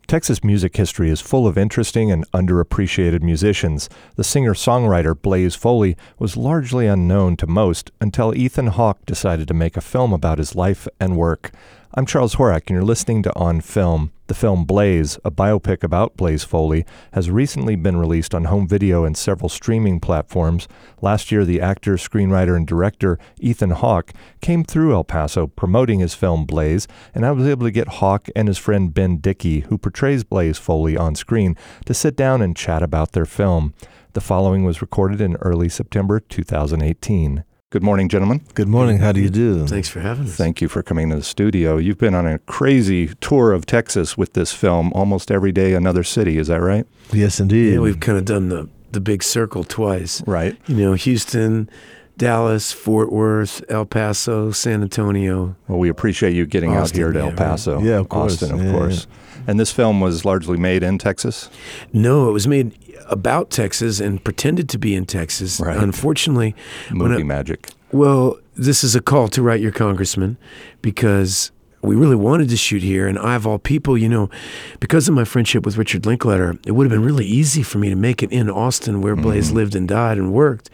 Texas music history is full of interesting and underappreciated musicians. The singer-songwriter Blaze Foley was largely unknown to most until Ethan Hawke decided to make a film about his life and work. I'm Charles Horak, and you're listening to On Film. The film Blaze, a biopic about Blaze Foley, has recently been released on home video and several streaming platforms. Last year, the actor, screenwriter, and director Ethan Hawke came through El Paso promoting his film Blaze, and I was able to get Hawke and his friend Ben Dickey, who portrays Blaze Foley on screen, to sit down and chat about their film. The following was recorded in early September 2018. Good morning, gentlemen. Good morning. How do you do? Thanks for having us. Thank you for coming to the studio. You've been on a crazy tour of Texas with this film, almost every day another city. Is that right? Yes, indeed. Yeah, we've kind of done the big circle twice. Right. You know, Houston, Dallas, Fort Worth, El Paso, San Antonio. Well, we appreciate you getting Austin, out here to yeah, El Paso. right. Yeah, of course. Austin, of course. Yeah. And this film was largely made in Texas? No, it was made about Texas and pretended to be in Texas. Right. Unfortunately, Movie magic. Well, this is a call to write your congressman, because we really wanted to shoot here, and I, of all people, you know, because of my friendship with Richard Linklater, it would have been really easy for me to make it in Austin, where Blaze lived and died and worked.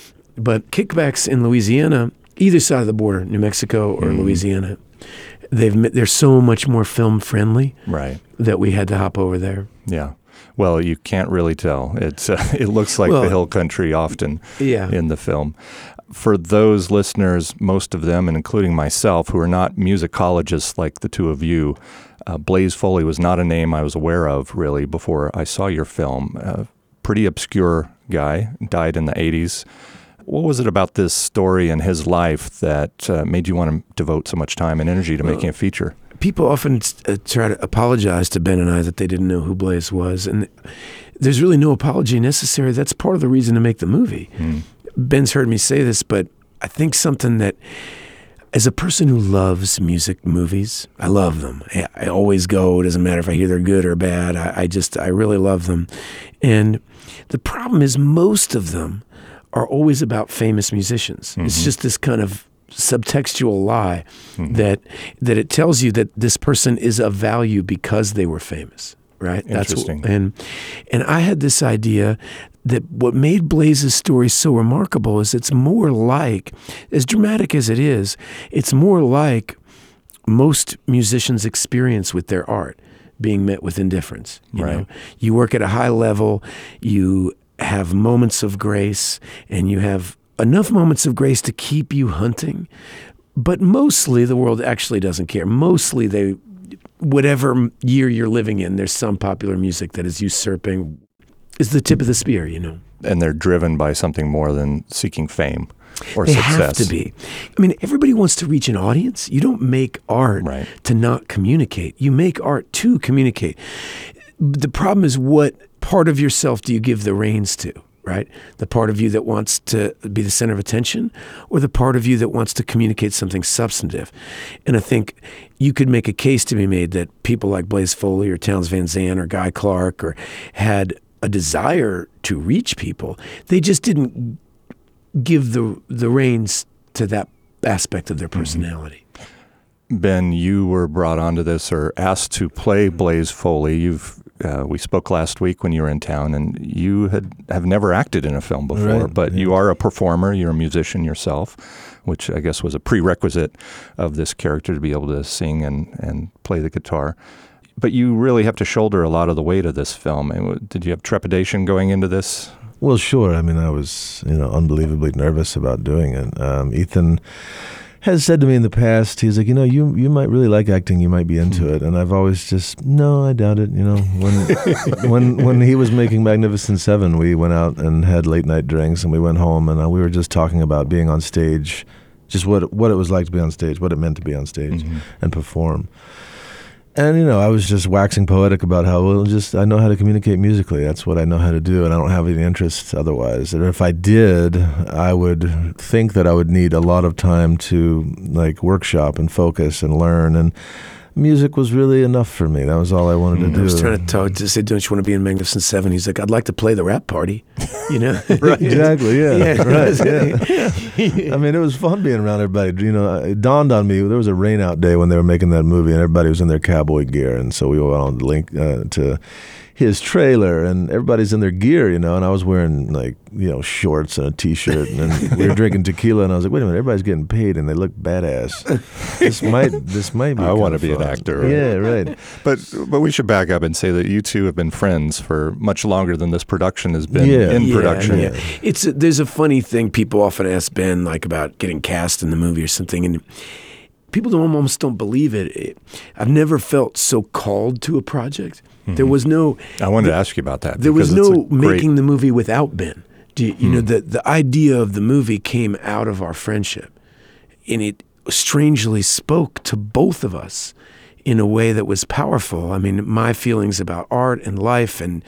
But kickbacks in Louisiana, either side of the border, New Mexico or Louisiana, they're so much more film friendly, right, that we had to hop over there. Yeah. Well, you can't really tell. It's it looks like the hill country often in the film. For those listeners, most of them, and including myself, who are not musicologists like the two of you, Blaze Foley was not a name I was aware of, really, before I saw your film. Pretty obscure guy, died in the 80s. What was it about this story and his life that made you want to devote so much time and energy to making a feature? People often try to apologize to Ben and I that they didn't know who Blaze was, and there's really no apology necessary. That's part of the reason to make the movie. Ben's heard me say this, but I think something that, as a person who loves music movies, I love them. I always go. It doesn't matter if I hear they're good or bad. I really love them. And the problem is most of them are always about famous musicians. It's just this kind of subtextual lie that it tells you that this person is of value because they were famous, right? Interesting. And I had this idea that what made Blaze's story so remarkable is it's more like, as dramatic as it is, it's more like most musicians' experience with their art being met with indifference. You know? You work at a high level, you have moments of grace, and you have enough moments of grace to keep you hunting, but mostly the world actually doesn't care. Mostly whatever year you're living in, there's some popular music that is usurping, is the tip of the spear, you know. And they're driven by something more than seeking fame or they success. They have to be. I mean, everybody wants to reach an audience. You don't make art to not communicate. You make art to communicate. The problem is, what part of yourself do you give the reins to? Right? The part of you that wants to be the center of attention, or the part of you that wants to communicate something substantive? And I think you could make a case to be made that people like Blaze Foley or Townes Van Zandt or Guy Clark had a desire to reach people. They just didn't give the reins to that aspect of their personality. Ben, you were brought onto this or asked to play Blaze Foley. We spoke last week when you were in town, and you have never acted in a film before, but you are a performer. You're a musician yourself, which I guess was a prerequisite of this character to be able to sing and play the guitar. But you really have to shoulder a lot of the weight of this film. Did you have trepidation going into this? Well, sure. I mean, I was unbelievably nervous about doing it. Ethan has said to me in the past, he's like, you might really like acting, you might be into it. And I've always just, no, I doubt it. When he was making Magnificent Seven, we went out and had late night drinks, and we went home, and we were just talking about being on stage, just what it was like to be on stage, what it meant to be on stage and perform. And, I was just waxing poetic about how, I know how to communicate musically. That's what I know how to do, and I don't have any interest otherwise. And if I did, I would think that I would need a lot of time to, workshop and focus and learn. And music was really enough for me. That was all I wanted to do. I was trying to talk to say, don't you want to be in Magnificent Seven? He's like, I'd like to play the rap party, you know? Right, exactly, yeah. Right, yeah. I mean, it was fun being around everybody. You know, it dawned on me, there was a rain out day when they were making that movie, and everybody was in their cowboy gear, and so we went on to his trailer, and everybody's in their gear, you know, and I was wearing, like, you know, shorts and a T-shirt, and then we were drinking tequila, and I was like, wait a minute, everybody's getting paid, and they look badass. This might be I want to be fun. an actor. Yeah, right. But we should back up and say that you two have been friends for much longer than this production has been in production. Yeah. There's a funny thing people often ask Ben, like, about getting cast in the movie or something, and people almost don't believe it. I've never felt so called to a project. There was no... I wanted to ask you about that. There was no making the movie without Ben. You know, the idea of the movie came out of our friendship. And it strangely spoke to both of us in a way that was powerful. I mean, my feelings about art and life and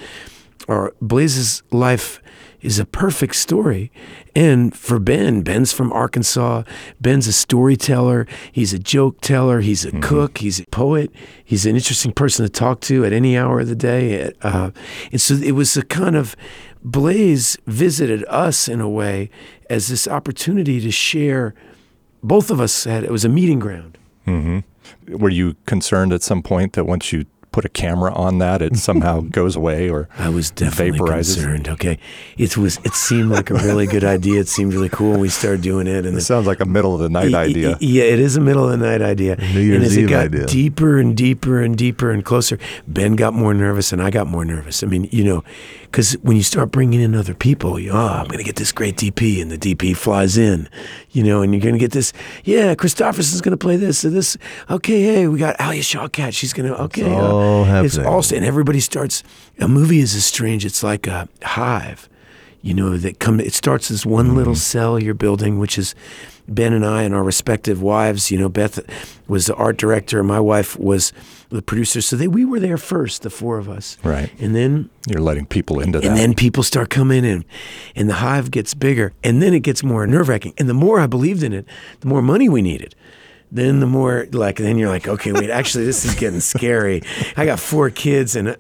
Blaze's life is a perfect story. And for Ben's from Arkansas. Ben's a storyteller. He's a joke teller. He's a cook. He's a poet. He's an interesting person to talk to at any hour of the day. And so it was a kind of, Blaze visited us in a way as this opportunity to share. Both of us it was a meeting ground. Mm-hmm. Were you concerned at some point that once you put a camera on that, it somehow goes away or I was definitely vaporizes? Concerned. Okay, it seemed like a really good idea. It seemed really cool when we started doing it. And it sounds like a middle of the night idea. Yeah, it is a middle of the night idea. New Year's and as Eve it got idea. deeper and deeper and deeper and closer, Ben got more nervous and I got more nervous. I mean, you know, because when you start bringing in other people, I'm going to get this great DP, and the DP flies in, you know, and you're going to get this. Yeah, Christopherson's going to play this. So this. Okay, hey, we got Alia Shawkat. She's going to. Okay, it's all and everybody starts. A movie is as strange. It's like a hive, you know. It starts as one little cell you're building, which is Ben and I and our respective wives. You know, Beth was the art director, and my wife was the producer. So we were there first, the four of us. Right. And then you're letting people into that. And then people start coming in, and the hive gets bigger, and then it gets more nerve-wracking. And the more I believed in it, the more money we needed. Then the more, then you're like, okay, wait, actually, this is getting scary. I got 4 kids, and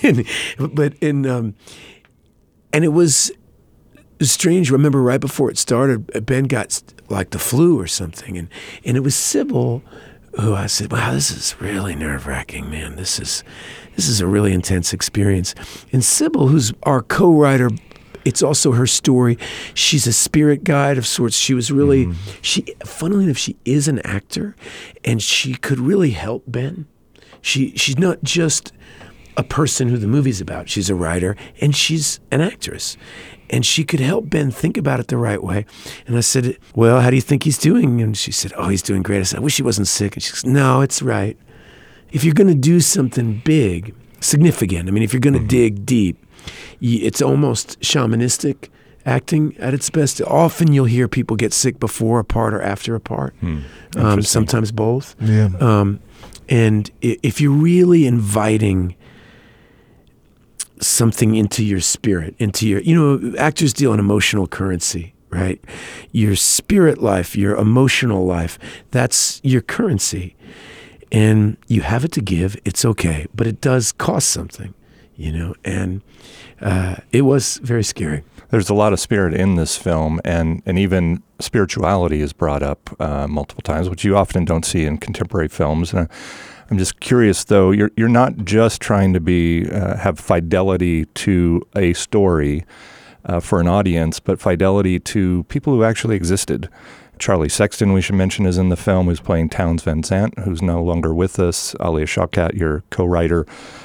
it was strange. Remember, right before it started, Ben got like the flu or something, and it was Sybil who I said, wow, this is really nerve-wracking, man. This is a really intense experience. And Sybil, who's our co-writer, it's also her story. She's a spirit guide of sorts. She was really, funnily enough, she is an actor, and she could really help Ben. She's not just a person who the movie's about. She's a writer, and she's an actress. And she could help Ben think about it the right way. And I said, well, how do you think he's doing? And she said, oh, he's doing great. I said, I wish he wasn't sick. And she says, no, it's right. If you're going to do something big, significant, I mean, if you're going to dig deep, it's almost shamanistic acting at its best. Often you'll hear people get sick before a part or after a part, sometimes both. Yeah. And if you're really inviting something into your spirit, actors deal in emotional currency, right? Your spirit life, your emotional life, that's your currency. And you have it to give, it's okay, but it does cost something, and it was very scary. There's a lot of spirit in this film, and even spirituality is brought up multiple times, which you often don't see in contemporary films. And I'm just curious, though, you're not just trying to have fidelity to a story for an audience, but fidelity to people who actually existed. Charlie Sexton, we should mention, is in the film, who's playing Townes Van Zandt, who's no longer with us. Alia Shawkat, your co-writer,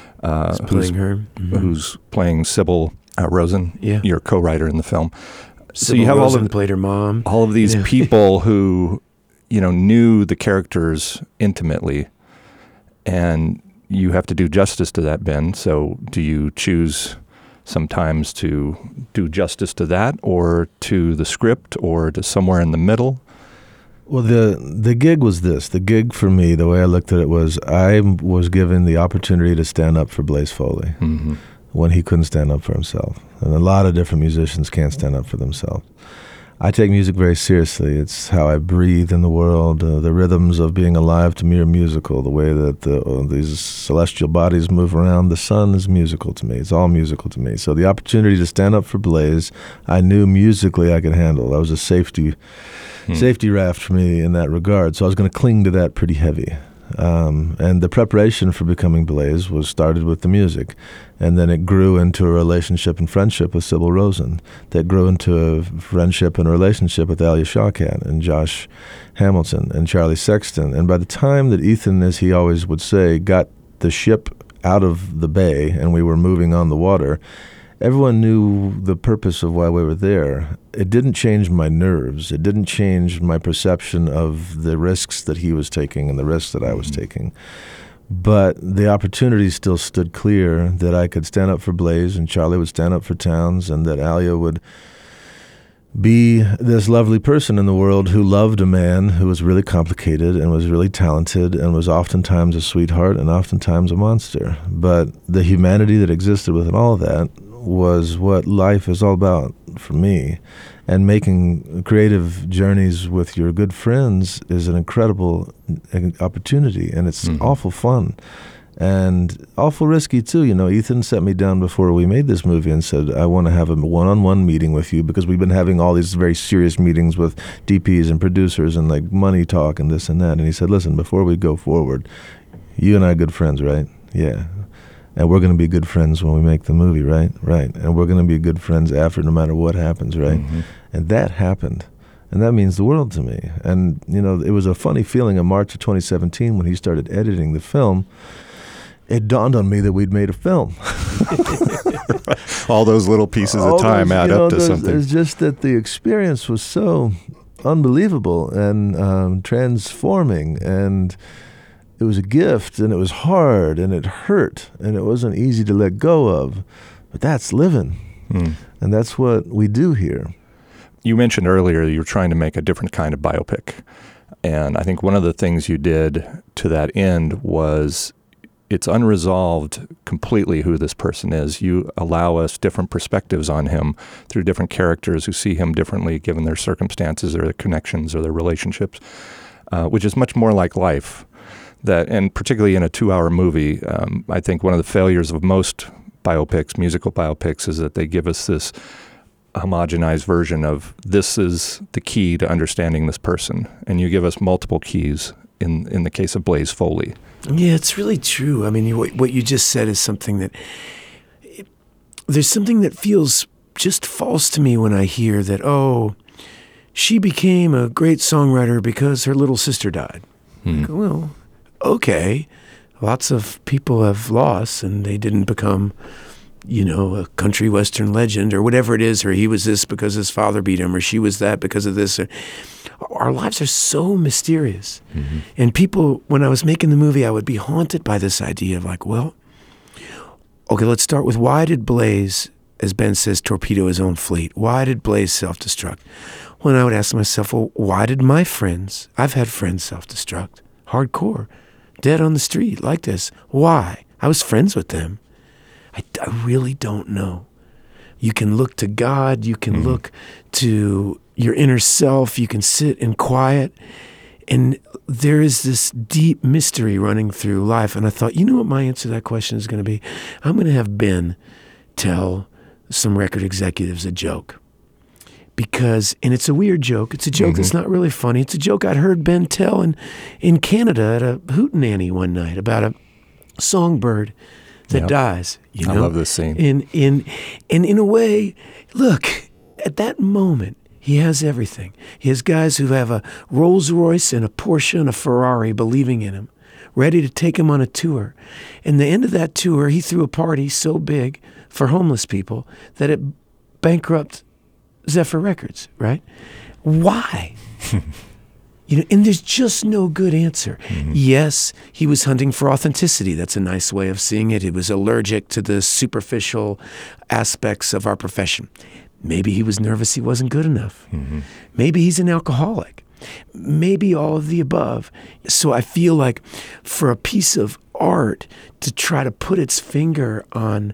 who's playing Sybil Rosen, your co-writer in the film. So you have Rosen played her mom. All of these people who, knew the characters intimately, and you have to do justice to that, Ben. So do you choose sometimes to do justice to that, or to the script, or to somewhere in the middle? Well, the gig was this. The gig for me, the way I looked at it was, I was given the opportunity to stand up for Blaze Foley when he couldn't stand up for himself. And a lot of different musicians can't stand up for themselves. I take music very seriously. It's how I breathe in the world. The rhythms of being alive to me are musical. The way that these celestial bodies move around the sun is musical to me. It's all musical to me. So the opportunity to stand up for Blaze, I knew musically I could handle. That was a safety raft for me in that regard. So I was going to cling to that pretty heavy. And the preparation for becoming Blaze was started with the music, and then it grew into a relationship and friendship with Sybil Rosen that grew into a friendship and a relationship with Alia Shawkat and Josh Hamilton and Charlie Sexton. And by the time that Ethan, as he always would say, got the ship out of the bay and we were moving on the water, everyone knew the purpose of why we were there. It didn't change my nerves. It didn't change my perception of the risks that he was taking and the risks that I was taking. But the opportunity still stood clear that I could stand up for Blaze and Charlie would stand up for Townes, and that Alia would be this lovely person in the world who loved a man who was really complicated and was really talented and was oftentimes a sweetheart and oftentimes a monster. But the humanity that existed within all of that was what life is all about for me. And making creative journeys with your good friends is an incredible opportunity, and it's awful fun and awful risky too. You know, Ethan set me down before we made this movie and said, I want to have a one-on-one meeting with you, because we've been having all these very serious meetings with DPs and producers and like money talk and this and that. And he said, listen, before we go forward, you and I are good friends, right? Yeah. And we're going to be good friends when we make the movie, right? Right. And we're going to be good friends after, no matter what happens, right? And that happened. And that means the world to me. And, you know, it was a funny feeling in March of 2017 when he started editing the film. It dawned on me that we'd made a film. All those little pieces of time add up to something. It's just that the experience was so unbelievable and transforming, and it was a gift, and it was hard, and it hurt, and it wasn't easy to let go of. But that's living, and that's what we do here. You mentioned earlier you were trying to make a different kind of biopic, and I think one of the things you did to that end was it's unresolved completely who this person is. You allow us different perspectives on him through different characters who see him differently given their circumstances or their connections or their relationships, which is much more like life. That, and particularly in a 2-hour movie, I think one of the failures of most biopics, musical biopics, is that they give us this homogenized version of this is the key to understanding this person. And you give us multiple keys in the case of Blaze Foley. Yeah, it's really true. I mean, what you just said is something that there's something that feels just false to me when I hear that, oh, she became a great songwriter because her little sister died. Like, well, okay, lots of people have lost and they didn't become, you know, a country western legend or whatever it is, or he was this because his father beat him, or she was that because of this. Our lives are so mysterious. And people, when I was making the movie, I would be haunted by this idea of like, well, okay, let's start with why did Blaze, as Ben says, torpedo his own fleet? Why did Blaze self-destruct? Well, I would ask myself, well, why did my friends, I've had friends self-destruct, hardcore, dead on the street like this. Why? I was friends with them. I really don't know. You can look to God. You can look to your inner self. You can sit in quiet. And there is this deep mystery running through life. And I thought, you know what my answer to that question is going to be? I'm going to have Ben tell some record executives a joke. Because, and it's a weird joke. It's a joke that's not really funny. It's a joke I'd heard Ben tell in Canada at a hootenanny one night about a songbird that dies. You know? I love this scene. And in a way, look, at that moment, he has everything. He has guys who have a Rolls Royce and a Porsche and a Ferrari believing in him, ready to take him on a tour. And the end of that tour, he threw a party so big for homeless people that it bankrupted Zephyr Records, right? Why? You know, and there's just no good answer. Yes, he was hunting for authenticity. That's a nice way of seeing it. He was allergic to the superficial aspects of our profession. Maybe he was nervous he wasn't good enough. Maybe he's an alcoholic. Maybe all of the above. So I feel like for a piece of art to try to put its finger on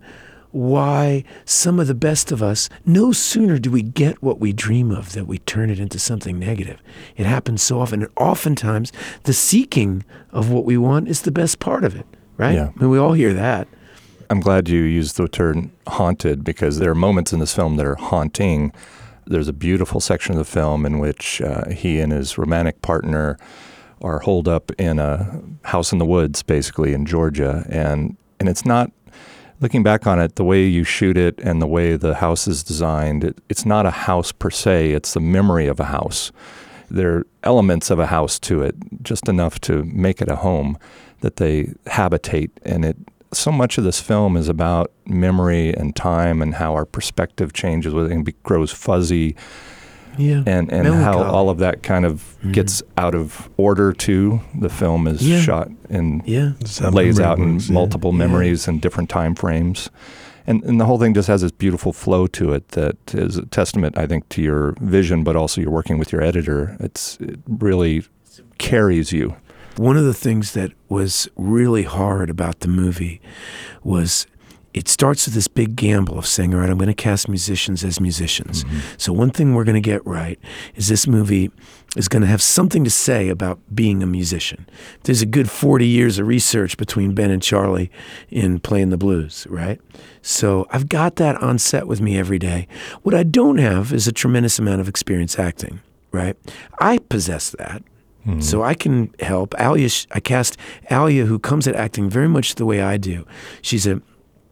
why some of the best of us, no sooner do we get what we dream of that we turn it into something negative. It happens so often. And oftentimes, the seeking of what we want is the best part of it, right? Yeah. I mean, we all hear that. I'm glad you used the term haunted, because there are moments in this film that are haunting. There's a beautiful section of the film in which he and his romantic partner are holed up in a house in the woods, basically, in Georgia. And it's not, looking back on it, the way you shoot it and the way the house is designed, it's not a house per se, it's the memory of a house. There are elements of a house to it, just enough to make it a home that they habitate. And so much of this film is about memory and time and how our perspective changes with it and grows fuzzy. Yeah. And how all of that kind of gets out of order too. The film is shot and lays out in multiple memories and different time frames. And the whole thing just has this beautiful flow to it that is a testament, I think, to your vision, but also you're working with your editor. It really carries you. One of the things that was really hard about the movie was it starts with this big gamble of saying, all right, I'm going to cast musicians as musicians. Mm-hmm. So one thing we're going to get right is this movie is going to have something to say about being a musician. There's a good 40 years of research between Ben and Charlie in playing the blues, right? So I've got that on set with me every day. What I don't have is a tremendous amount of experience acting, right? I possess that. Mm-hmm. So I can help. I cast Alia, who comes at acting very much the way I do. She's a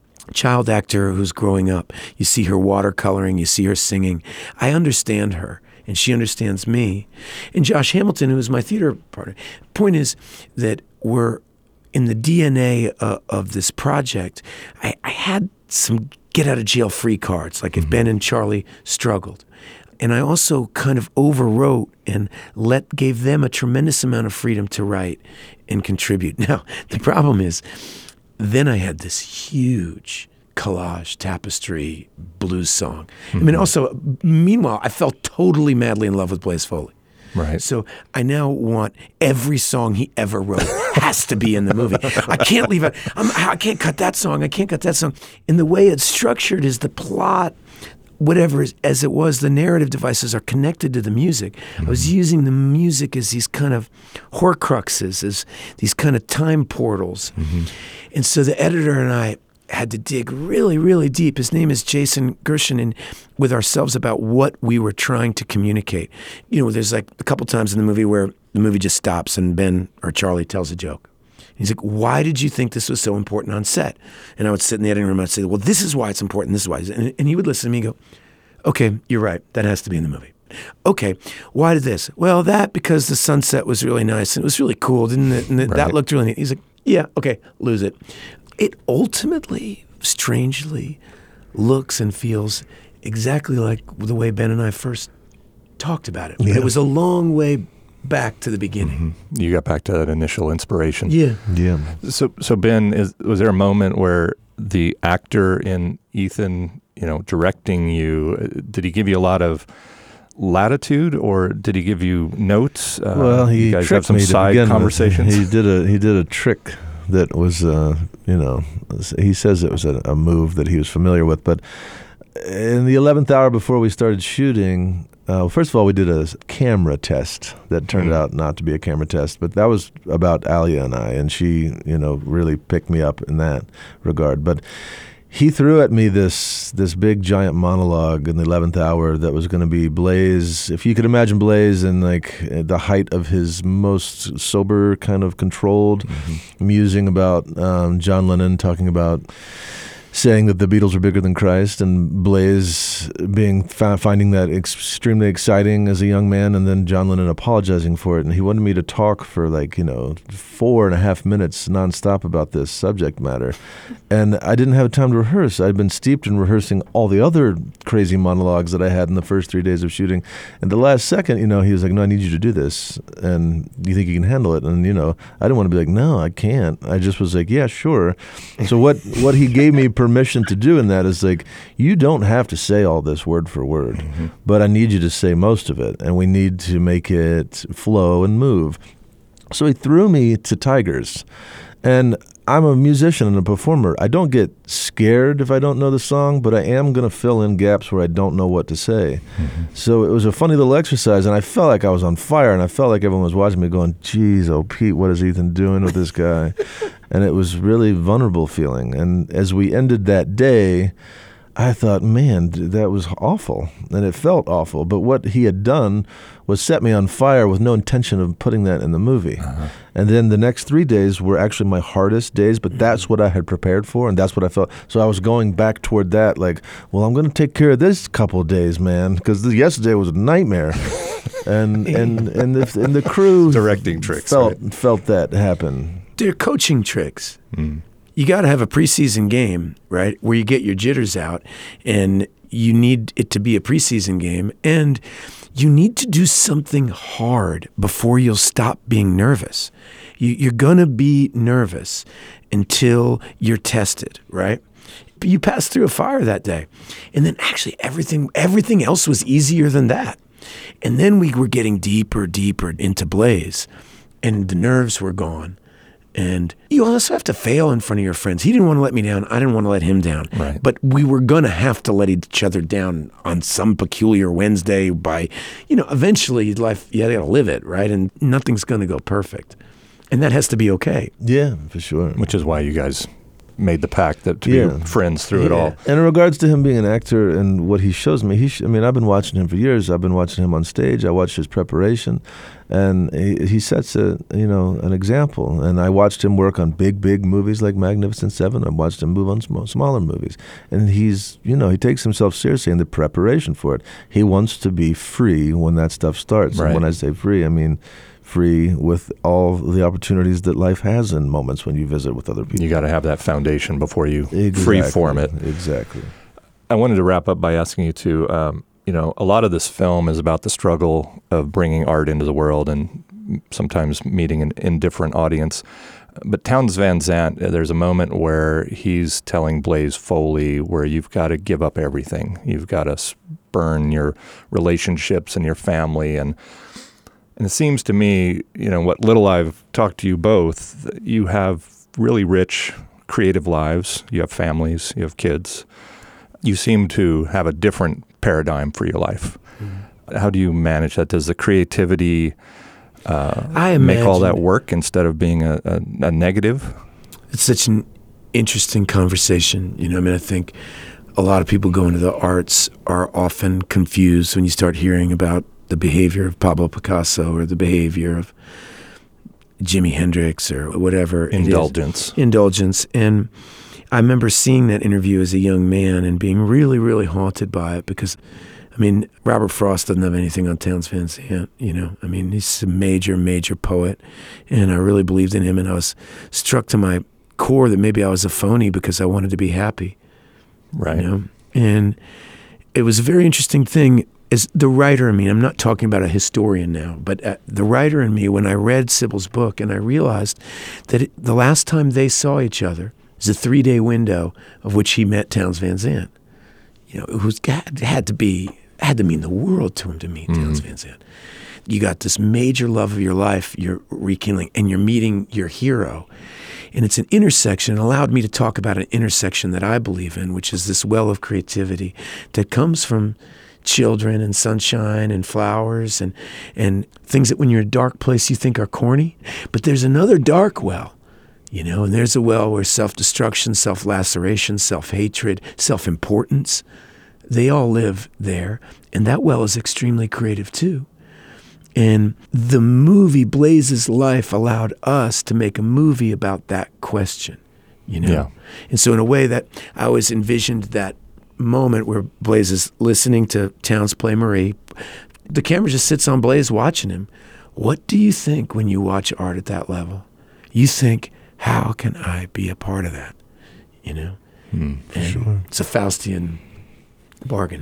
child actor who's growing up. You see her watercoloring, you see her singing. I understand her, and she understands me. And Josh Hamilton, who is my theater partner. Point is that we're in the DNA of this project. I had some get-out-of-jail-free cards, like if Ben and Charlie struggled. And I also kind of overwrote and gave them a tremendous amount of freedom to write and contribute. Now, the problem is, then I had this huge collage, tapestry, blues song. Mm-hmm. I mean, also, meanwhile, I fell totally madly in love with Blaze Foley. Right. So I now want every song he ever wrote has to be in the movie. I can't leave it. I can't cut that song. I can't cut that song. And the way it's structured is the plot, whatever as it was, the narrative devices are connected to the music. Mm-hmm. I was using the music as these kind of horcruxes, as these kind of time portals. Mm-hmm. And so the editor and I had to dig really, really deep. His name is Jason Gershon, and with ourselves about what we were trying to communicate. You know, there's like a couple times in the movie where the movie just stops and Ben or Charlie tells a joke. He's like, why did you think this was so important on set? And I would sit in the editing room and I'd say, well, this is why it's important, this is why. And he would listen to me and go, okay, you're right, that has to be in the movie. Okay, why did this? Well, that because the sunset was really nice and it was really cool, didn't it? And that looked really neat. He's like, yeah, okay, lose it. It ultimately, strangely, looks and feels exactly like the way Ben and I first talked about it. Yeah. It was a long way back to the beginning. Mm-hmm. You got back to that initial inspiration. Yeah. So Ben, was there a moment where the actor in Ethan, directing you, did he give you a lot of latitude, or did he give you notes? Well, he you guys tricked have some me side conversations. He did a trick that was, he says it was a move that he was familiar with. But in the 11th hour before we started shooting, first of all, we did a camera test that turned out not to be a camera test, but that was about Alia and I, and she, really picked me up in that regard. But he threw at me this big giant monologue in the 11th hour that was going to be Blaze. If you could imagine Blaze in like the height of his most sober, kind of controlled, musing about John Lennon talking about saying that the Beatles are bigger than Christ, and Blaze finding that extremely exciting as a young man, and then John Lennon apologizing for it. And he wanted me to talk for 4.5 minutes nonstop about this subject matter. And I didn't have time to rehearse. I'd been steeped in rehearsing all the other crazy monologues that I had in the first 3 days of shooting. And the last second, he was like, no, I need you to do this. And do you think you can handle it? And, I didn't want to be like, no, I can't. I just was like, yeah, sure. So what he gave me permission to do in that is like, you don't have to say all this word for word, but I need you to say most of it, and we need to make it flow and move. So he threw me to Tigers, and I'm a musician and a performer. I don't get scared if I don't know the song, but I am going to fill in gaps where I don't know what to say. So it was a funny little exercise, and I felt like I was on fire, and I felt like everyone was watching me going, geez, oh, Pete, what is Ethan doing with this guy? And it was really vulnerable feeling. And as we ended that day, I thought, man, that was awful, and it felt awful. But what he had done was set me on fire with no intention of putting that in the movie. And then the next 3 days were actually my hardest days, but that's what I had prepared for, and that's what I felt. So I was going back toward that, like, well, I'm going to take care of this couple of days, man, because yesterday was a nightmare. and the crew Directing tricks, felt that happen. They're coaching tricks. You got to have a preseason game, right, where you get your jitters out, and you need it to be a preseason game, and you need to do something hard before you'll stop being nervous. You're going to be nervous until you're tested, right? But you passed through a fire that day, and then actually everything else was easier than that. And then we were getting deeper into Blaze, and the nerves were gone. And you also have to fail in front of your friends. He didn't want to let me down. I didn't want to let him down. Right. But we were going to have to let each other down on some peculiar Wednesday by, eventually life, you got to live it, right? And nothing's going to go perfect. And that has to be okay. Yeah, for sure. Which is why you guys made the pact to be friends through it all. And in regards to him being an actor and what he shows me, I've been watching him for years. I've been watching him on stage. I watched his preparation, and he sets an example. And I watched him work on big movies like Magnificent Seven. I watched him move on smaller movies, and he takes himself seriously in the preparation for it. He wants to be free when that stuff starts. Right. And when I say free, I mean free with all the opportunities that life has in moments when you visit with other people. You got to have that foundation before you free-form it. Exactly. I wanted to wrap up by asking you to, a lot of this film is about the struggle of bringing art into the world and sometimes meeting an indifferent audience. But Townes Van Zandt, there's a moment where he's telling Blaze Foley where you've got to give up everything. You've got to burn your relationships and your family. And it seems to me, what little I've talked to you both, you have really rich creative lives. You have families, you have kids. You seem to have a different paradigm for your life. How do you manage that? Does the creativity make all that work instead of being a negative? It's such an interesting conversation. I think a lot of people go into the arts are often confused when you start hearing about the behavior of Pablo Picasso or the behavior of Jimi Hendrix or whatever. Indulgence. And I remember seeing that interview as a young man and being really, really haunted by it because, Robert Frost doesn't have anything on Townes Van Zandt, he's a major, major poet, and I really believed in him, and I was struck to my core that maybe I was a phony because I wanted to be happy. Right. And it was a very interesting thing. As the writer in me, I'm not talking about a historian now, but the writer in me, when I read Sybil's book and I realized that the last time they saw each other is a 3-day window of which he met Townes Van Zandt. It had to mean the world to him to meet Townes Van Zandt. You got this major love of your life, you're rekindling, and you're meeting your hero. And it's an intersection. It allowed me to talk about an intersection that I believe in, which is this well of creativity that comes from children and sunshine and flowers and things that when you're in a dark place you think are corny. But there's another dark well, and there's a well where self-destruction, self-laceration, self-hatred, self-importance, they all live there. And that well is extremely creative too. And the movie Blaze's Life allowed us to make a movie about that question, Yeah. And so in a way that I always envisioned that moment where Blaze is listening to Townes play Marie. The camera just sits on Blaze watching him. What do you think when you watch art at that level? You think, how can I be a part of that? For sure. It's a Faustian bargain.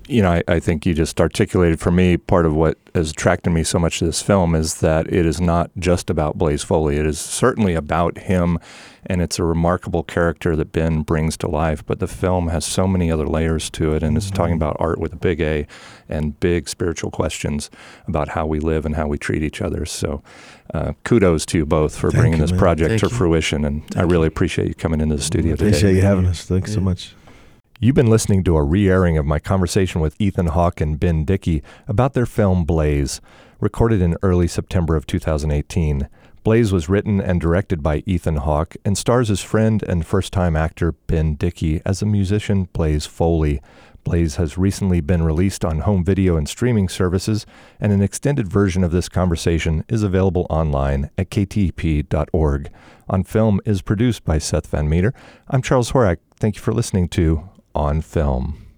I think you just articulated for me part of what has attracted me so much to this film is that it is not just about Blaze Foley. It is certainly about him, and it's a remarkable character that Ben brings to life. But the film has so many other layers to it, and it's talking about art with a big A and big spiritual questions about how we live and how we treat each other. So kudos to you both for bringing this project to fruition, and I really appreciate you coming into the studio today. Appreciate you having us. Thanks so much. You've been listening to a re-airing of my conversation with Ethan Hawke and Ben Dickey about their film Blaze, recorded in early September of 2018. Blaze was written and directed by Ethan Hawke and stars his friend and first-time actor Ben Dickey as the musician Blaze Foley. Blaze has recently been released on home video and streaming services, and an extended version of this conversation is available online at ktp.org. On Film is produced by Seth Van Meter. I'm Charles Horak. Thank you for listening to On Film.